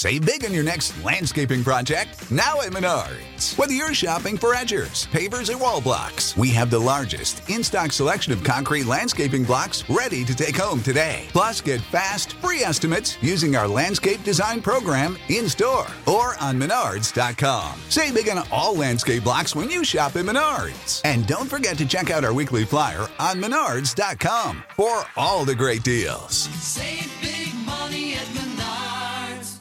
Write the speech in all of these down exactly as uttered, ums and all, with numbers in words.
Save big on your next landscaping project now at Menards. Whether you're shopping for edgers, pavers, or wall blocks, we have the largest in-stock selection of concrete landscaping blocks ready to take home today. Plus, get fast, free estimates using our landscape design program in-store or on menards dot com. Save big on all landscape blocks when you shop at Menards. And don't forget to check out our weekly flyer on menards dot com for all the great deals. Save big money at Menards.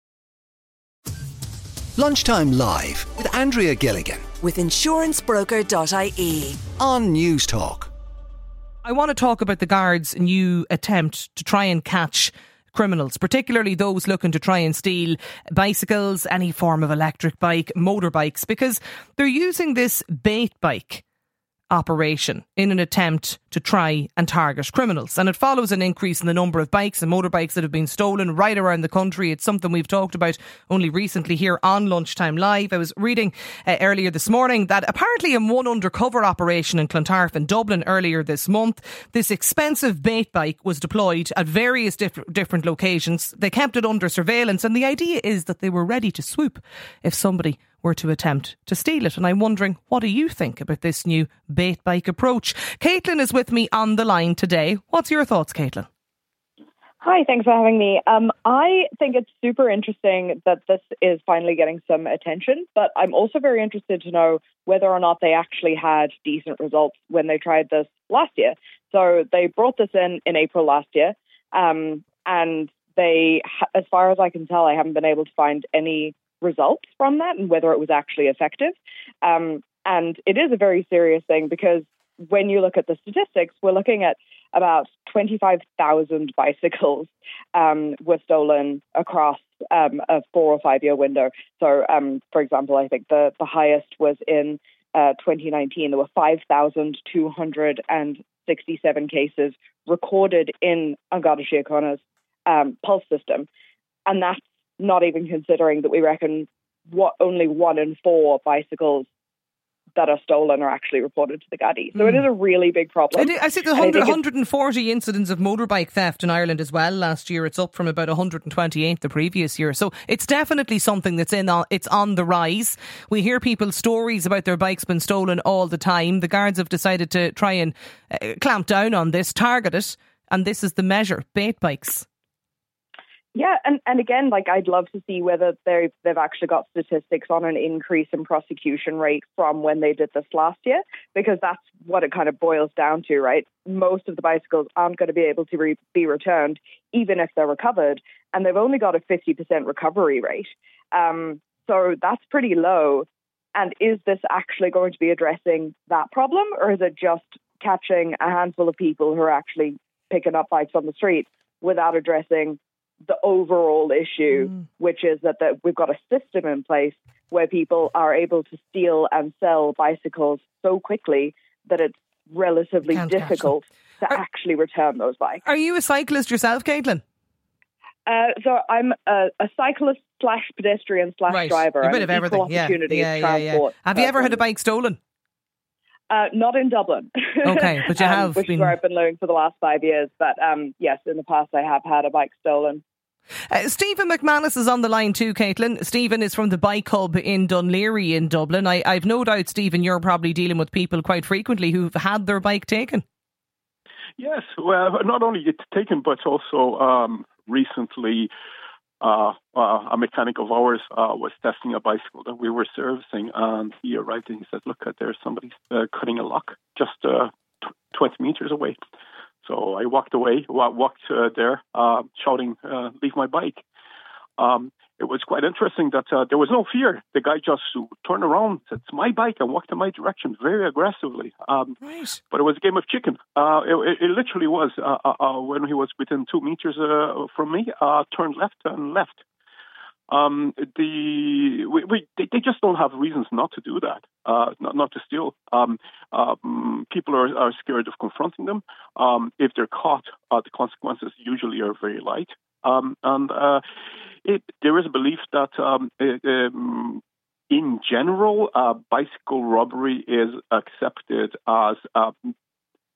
Lunchtime Live with Andrea Gilligan with insurance broker dot I E on News Talk. I want to talk about the Guards' new attempt to try and catch criminals, particularly those looking to try and steal bicycles, any form of electric bike, motorbikes, because they're using this bait bike operation in an attempt to try and target criminals. And it follows an increase in the number of bikes and motorbikes that have been stolen right around the country. It's something we've talked about only recently here on Lunchtime Live. I was reading uh, earlier this morning that apparently in one undercover operation in Clontarf in Dublin earlier this month, this expensive bait bike was deployed at various diff- different locations. They kept it under surveillance, and the idea is that they were ready to swoop if somebody were to attempt to steal it. And I'm wondering, what do you think about this new bait bike approach? Caitlin is with me on the line today. What's your thoughts, Caitlin? Hi, thanks for having me. Um, I think it's super interesting that this is finally getting some attention, but I'm also very interested to know whether or not they actually had decent results when they tried this last year. So they brought this in in April last year, um, and they, as far as I can tell, I haven't been able to find any results from that and whether it was actually effective. Um, and it is a very serious thing because when you look at the statistics, we're looking at about twenty-five thousand bicycles um, were stolen across um, a four or five year window. So, um, for example, I think the, the highest was in uh, twenty nineteen. There were five thousand two hundred sixty-seven cases recorded in An Garda Síochána's um, pulse system. And that's not even considering that we reckon what only one in four bicycles that are stolen are actually reported to the Gardaí. So mm. it is a really big problem. I see the one hundred, one hundred forty incidents of motorbike theft in Ireland as well last year. It's up from about one hundred twenty-eight the previous year. So it's definitely something that's in. It's on the rise. We hear people's stories about their bikes being stolen all the time. The Guards have decided to try and uh, clamp down on this, target it, and this is the measure: bait bikes. Yeah, and, and again, like I'd love to see whether they've, they've actually got statistics on an increase in prosecution rate from when they did this last year, because that's what it kind of boils down to, right? Most of the bicycles aren't going to be able to re- be returned, even if they're recovered, and they've only got a fifty percent recovery rate. Um, so that's pretty low. And is this actually going to be addressing that problem, or is it just catching a handful of people who are actually picking up bikes on the street without addressing the overall issue, mm. which is that, that we've got a system in place where people are able to steal and sell bicycles so quickly that it's relatively Can't difficult to are, actually return those bikes. Are you a cyclist yourself, Caitlin? Uh, so I'm a, a cyclist slash pedestrian slash right. driver. A bit of everything. Yeah. Yeah, yeah, yeah. Have you ever had a bike stolen? Uh, not in Dublin. Okay, but you have um, which been... is where I've been living for the last five years. But um, yes, in the past I have had a bike stolen. Uh, Stephen McManus is on the line too, Caitlin. Stephen is from the Bike Hub in Dunleary in Dublin. I, I've no doubt, Stephen, you're probably dealing with people quite frequently who've had their bike taken. Yes, well, not only it taken, but also um, recently uh, uh, a mechanic of ours uh, was testing a bicycle that we were servicing, and he arrived and he said, look, there's somebody uh, cutting a lock just uh, t- twenty meters away. So I walked away, walked uh, there, uh, shouting, uh, leave my bike. Um, it was quite interesting that uh, there was no fear. The guy just turned around, said, it's my bike, and walked in my direction very aggressively. Um, right. But it was a game of chicken. Uh, it, it literally was. Uh, uh, when he was within two meters uh, from me, uh, turned left and left. Um, the we, we they, they just don't have reasons not to do that, uh, not, not to steal. Um, um, people are, are scared of confronting them. Um, if they're caught, uh, the consequences usually are very light. Um, and uh, it, there is a belief that um, it, um, in general, uh, bicycle robbery is accepted as uh,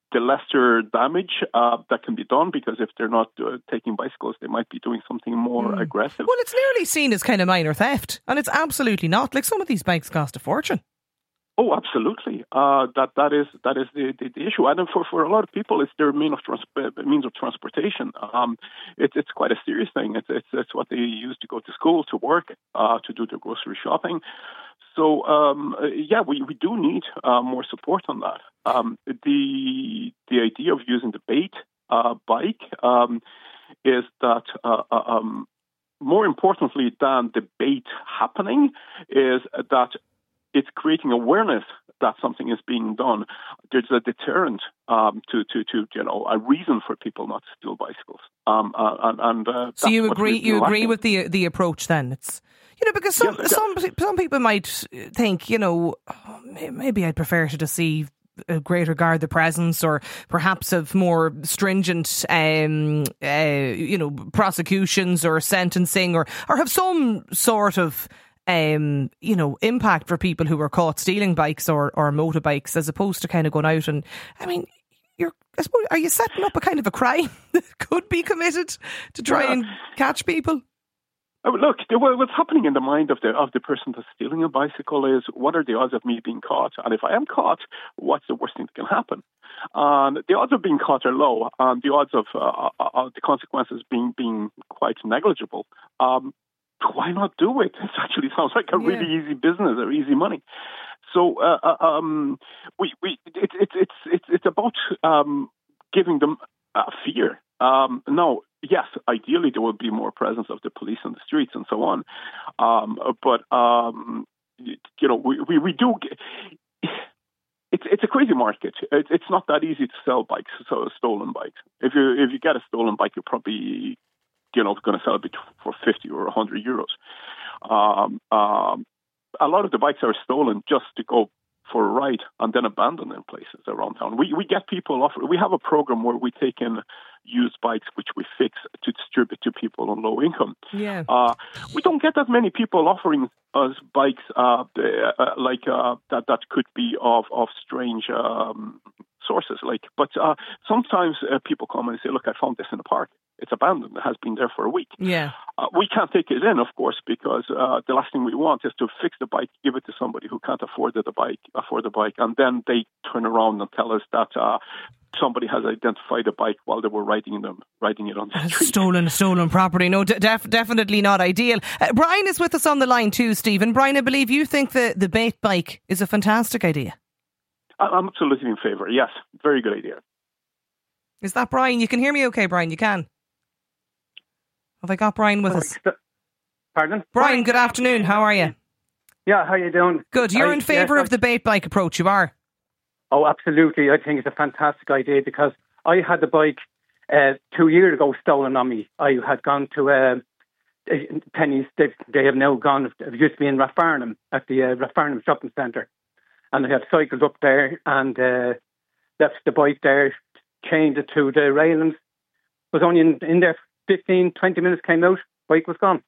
the lesser damage uh, that can be done, because if they're not uh, taking bicycles, they might be doing something more mm. aggressive. Well, it's nearly seen as kind of minor theft, and it's absolutely not. Like, some of these bikes cost a fortune. Oh, absolutely. Uh, that that is that is the, the, the issue, and for, for a lot of people, it's their mean of trans- means of transportation. Um, it's it's quite a serious thing. It's it's it's what they use to go to school, to work, uh, to do their grocery shopping. So um, yeah, we, we do need uh, more support on that. Um, the the idea of using the bait uh, bike um, is that uh, um, more importantly than the bait happening is that it's creating awareness that something is being done. There's a deterrent um, to, to, to, you know, a reason for people not to steal bicycles. Um, uh, and, and uh, so you agree? You agree with the the approach then? It's, you know, because some yes, some some people might think, you know, oh, maybe I'd prefer to just see a greater guard the presence, or perhaps of more stringent, um, uh, you know, prosecutions or sentencing, or or have some sort of Um, you know, impact for people who were caught stealing bikes or, or motorbikes, as opposed to kind of going out and, I mean, you're, I suppose, are you setting up a kind of a crime that could be committed to try yeah. and catch people? Oh, look, what's happening in the mind of the of the person that's stealing a bicycle is, what are the odds of me being caught? And if I am caught, what's the worst thing that can happen? And the odds of being caught are low, and the odds of, uh, of the consequences being being quite negligible. Um, Why not do it? It actually sounds like a yeah. really easy business or easy money. So uh, um, we we it's it's it's it's it's about um, giving them uh, fear. Um, no, yes, ideally there would be more presence of the police on the streets and so on. Um, but um, you know, we we, we do. Get, It's it's a crazy market. It's it's not that easy to sell bikes, so stolen bikes. If you if you get a stolen bike, you're probably you know, going to sell it for fifty or one hundred euros. Um, um, a lot of the bikes are stolen just to go for a ride and then abandoned in places around town. We we get people offer. We have a program where we take in used bikes, which we fix to distribute to people on low income. Yeah. Uh, we don't get that many people offering us bikes uh, uh, like uh, that. That could be of of strange um, sources. Like, but uh, sometimes uh, people come and say, "Look, I found this in the park. It's abandoned. It has been there for a week." Yeah. Uh, we can't take it in, of course, because uh, the last thing we want is to fix the bike, give it to somebody who can't afford the bike, afford the bike, and then they turn around and tell us that uh, somebody has identified a bike while they were riding them, riding it on the street. Stolen, stolen property. No, def- definitely not ideal. Uh, Brian is with us on the line too, Stephen. Brian, I believe you think the the bait bike is a fantastic idea. I'm absolutely in favour. Yes, very good idea. Is that Brian? You can hear me, okay, Brian? You can. Have I got Brian with us? Pardon? Brian, good afternoon. How are you? Yeah, how you doing? Good. You're I, in favour yes, of the bait bike approach, you are? Oh, absolutely. I think it's a fantastic idea, because I had the bike uh, two years ago stolen on me. I had gone to uh, Penny's. They, they have now gone, it used to be in Rathfarnham, at the uh, Rathfarnham shopping centre. And I had cycled up there and uh, left the bike there, chained it to the railings. Was only in, in there fifteen, twenty minutes, came out, bike was gone.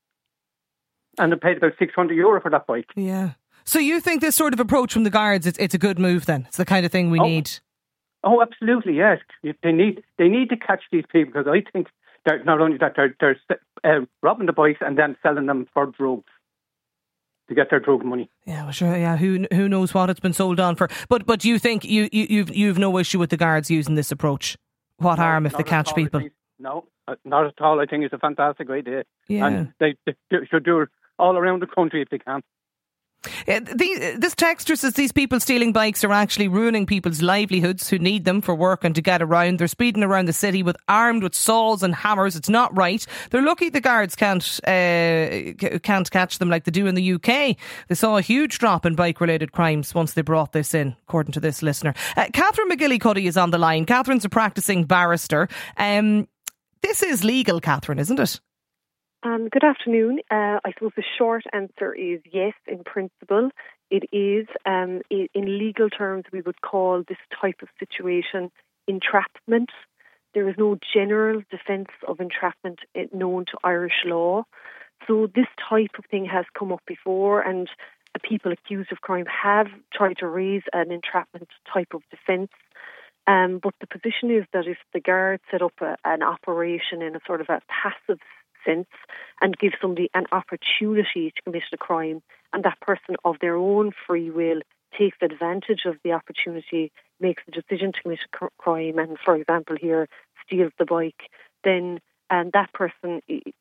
And I paid about six hundred euro for that bike. Yeah. So you think this sort of approach from the guards, it's, it's a good move then? It's the kind of thing we oh. need? Oh, absolutely, yes. They need they need to catch these people, because I think they're not only that they're, they're uh, robbing the bikes and then selling them for drugs to get their drug money. Yeah, well, sure. Yeah, who who knows what it's been sold on for? But but you think you, you you've you've no issue with the guards using this approach? What no, harm if they catch people? Think, no, not at all. I think it's a fantastic idea. Yeah, and they, they should do it all around the country if they can. Yeah, the, this texter says these people stealing bikes are actually ruining people's livelihoods who need them for work and to get around. They're speeding around the city with armed with saws and hammers. It's not right. They're lucky the guards can't uh, can't catch them like they do in the U K. They saw a huge drop in bike-related crimes once they brought this in, according to this listener. Uh, Catherine McGillicuddy is on the line. Catherine's a practising barrister. Um, this is legal, Catherine, isn't it? Um, good afternoon. Uh, I suppose the short answer is yes, in principle. It is. Um, in legal terms, we would call this type of situation entrapment. There is no general defence of entrapment known to Irish law. So this type of thing has come up before, and people accused of crime have tried to raise an entrapment type of defence. Um, but the position is that if the guard set up a, an operation in a sort of a passive sense and give somebody an opportunity to commit a crime, and that person of their own free will takes advantage of the opportunity, makes the decision to commit a crime, and, for example, here steals the bike, then and that person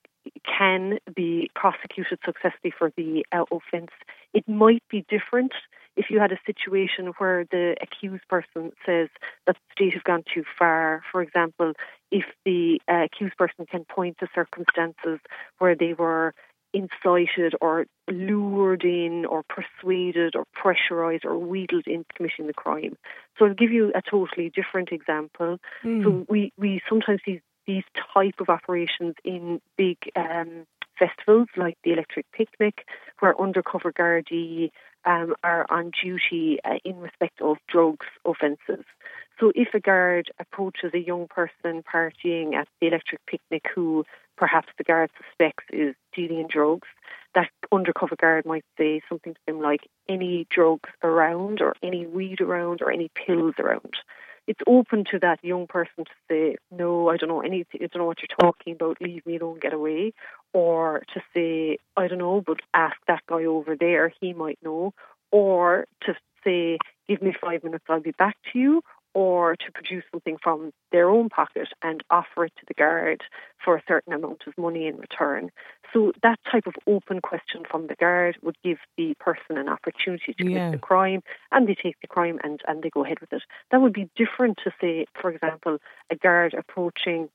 can be prosecuted successfully for the uh, offence. It might be different if you had a situation where the accused person says that the state have gone too far. For example, if the uh, accused person can point to circumstances where they were incited or lured in or persuaded or pressurised or wheedled into committing the crime. So I'll give you a totally different example. Mm. So we, we sometimes see these type of operations in big um, festivals like the Electric Picnic, where undercover Gardaí um, are on duty uh, in respect of drugs offences. So if a guard approaches a young person partying at the Electric Picnic who perhaps the guard suspects is dealing in drugs, that undercover guard might say something to them like, any drugs around, or any weed around, or any pills around. It's open to that young person to say, no, I don't know anything, I don't know what you're talking about, leave me alone, get away. Or to say, I don't know, but ask that guy over there, he might know. Or to say, give me five minutes, I'll be back to you. Or to produce something from their own pocket and offer it to the guard for a certain amount of money in return. So that type of open question from the guard would give the person an opportunity to commit yeah. the crime, and they take the crime and, and they go ahead with it. That would be different to, say, for example, a guard approaching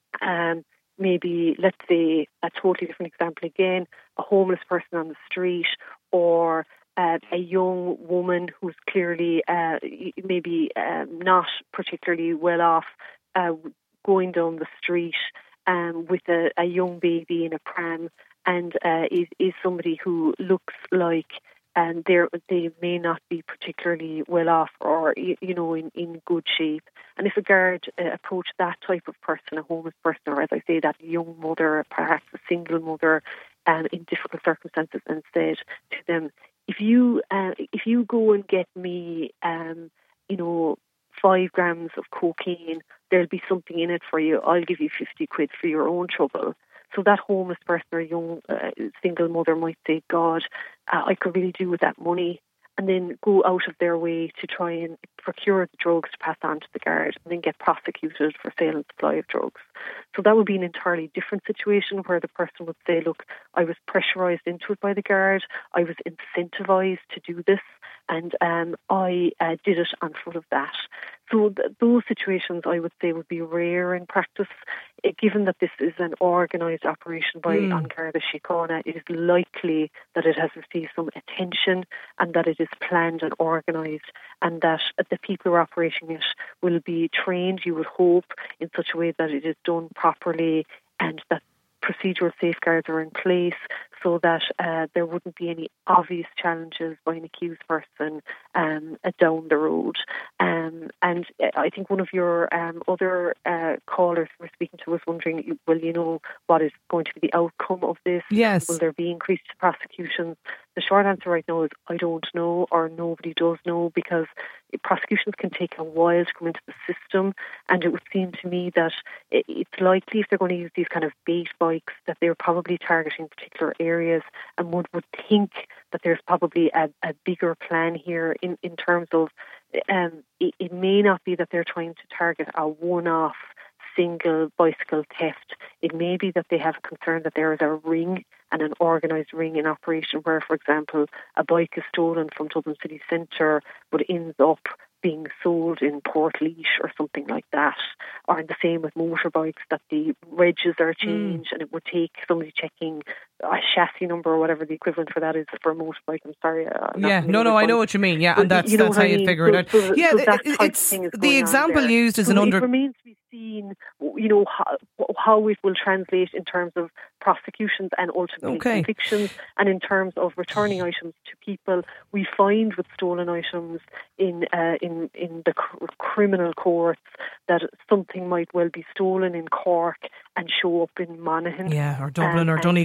um, maybe, let's say, a totally different example again, a homeless person on the street, or Uh, a young woman who's clearly uh, maybe um, not particularly well off, uh, going down the street um, with a, a young baby in a pram, and uh, is, is somebody who looks like um, they're, they may not be particularly well off or, you, you know, in, in good shape. And if a guard uh, approached that type of person, a homeless person, or as I say, that young mother, perhaps a single mother, um, in difficult circumstances, and said to them, If you uh, if you go and get me, um, you know, five grams of cocaine, there'll be something in it for you. I'll give you fifty quid for your own trouble. So that homeless person or young uh, single mother might say, God, uh, I could really do with that money, and then go out of their way to try and procure the drugs to pass on to the guard, and then get prosecuted for sale and supply of drugs. So that would be an entirely different situation where the person would say, look, I was pressurised into it by the guard, I was incentivised to do this, and um, I uh, did it on foot of that. So th- those situations, I would say, would be rare in practice. Uh, given that this is an organised operation by mm. An Garda Síochána, it is likely that it has received some attention, and that it is planned and organised, and that the people who are operating it will be trained, you would hope, in such a way that it is done properly, and that procedural safeguards are in place so that uh, there wouldn't be any obvious challenges by an accused person um, uh, down the road. Um, and I think one of your um, other uh, callers who were speaking to was wondering, well, you know, what is going to be the outcome of this? Yes. Will there be increased prosecutions? The short answer right now is I don't know, or nobody does know, because prosecutions can take a while to come into the system, and it would seem to me that it's likely, if they're going to use these kind of bait bikes, that they're probably targeting particular areas, and one would think that there's probably a, a bigger plan here in, in terms of um, it, it may not be that they're trying to target a one-off single bicycle theft. It may be that they have a concern that there is a ring, and an organised ring in operation where, for example, a bike is stolen from Dublin city centre but ends up being sold in Portlaoise or something like that. Or the same with motorbikes, that the regs are changed mm. and it would take somebody checking a chassis number or whatever the equivalent for that is for a motorbike. I'm sorry. I'm yeah, no, no, I know what you mean. Yeah, but and that's, you know that's how you figure it out. So, yeah, so it, it's the example used as so an under... It remains to be seen, you know, how, how it will translate in terms of prosecutions and ultimately okay. convictions, and in terms of returning items to people. We find with stolen items in uh, in in the cr- criminal courts that something might well be stolen in Cork and show up in Monaghan. Yeah, or Dublin um, or Donegal or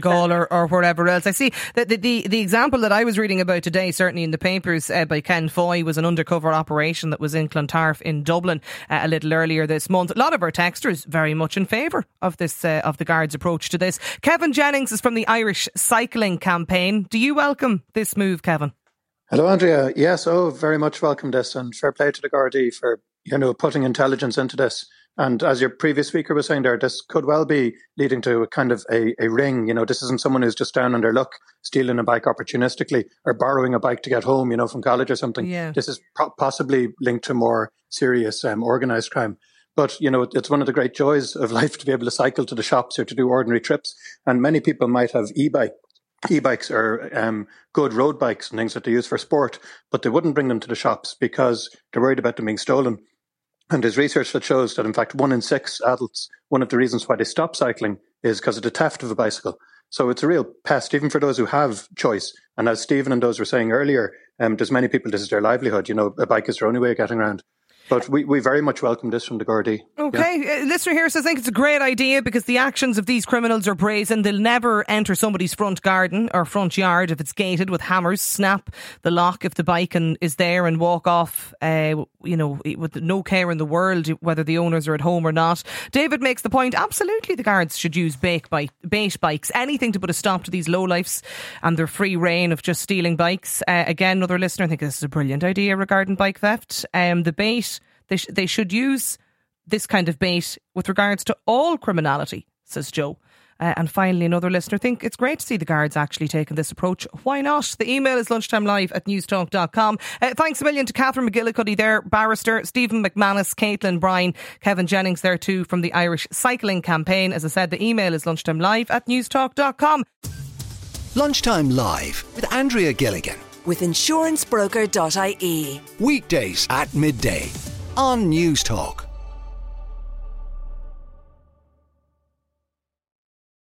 or, or wherever else. I see that the, the, the example that I was reading about today, certainly in the papers uh, by Ken Foy, was an undercover operation that was in Clontarf in Dublin uh, a little earlier this month. A lot of our texters very much in favour of this uh, of the Guards' approach to this. Kevin Jennings is from the Irish Cycling Campaign. Do you welcome this move, Kevin? Hello, Andrea. Yes, oh, very much welcome this, and fair play to the Gardaí for, you know, putting intelligence into this. And as your previous speaker was saying there, this could well be leading to a kind of a, a ring. You know, this isn't someone who's just down on their luck, stealing a bike opportunistically or borrowing a bike to get home, you know, from college or something. Yeah. This is pro- possibly linked to more serious um, organised crime. But, you know, it's one of the great joys of life to be able to cycle to the shops or to do ordinary trips. And many people might have e-bike, e-bikes or um, good road bikes and things that they use for sport, but they wouldn't bring them to the shops because they're worried about them being stolen. And there's research that shows that, in fact, one in six adults, one of the reasons why they stop cycling is because of the theft of a bicycle. So it's a real pest, even for those who have choice. And as Stephen and those were saying earlier, um, there's many people, this is their livelihood. You know, a bike is their only way of getting around. But we, we very much welcome this from the Gardaí. Okay, yeah. uh, listener here says, I think it's a great idea because the actions of these criminals are brazen. They'll never enter somebody's front garden or front yard if it's gated with hammers, snap the lock if the bike and, is there and walk off, uh, you know, with no care in the world whether the owners are at home or not. David makes the point, absolutely the Guards should use bait, bike, bait bikes, anything to put a stop to these lowlifes and their free reign of just stealing bikes. Uh, again, another listener, I think this is a brilliant idea regarding bike theft. Um, the bait... They, sh- they should use this kind of bait with regards to all criminality, says Joe. Uh, and finally, another listener, think it's great to see the Guards actually taking this approach. Why not? The email is lunchtimelive at newstalk dot com. Uh, thanks a million to Catherine McGillicuddy there, barrister, Stephen McManus, Caitlin Bryan, Kevin Jennings there too from the Irish Cycling Campaign. As I said, the email is lunchtimelive at newstalk dot com. Lunchtime Live with Andrea Gilligan. With insurance broker dot I E. Weekdays at midday on News Talk.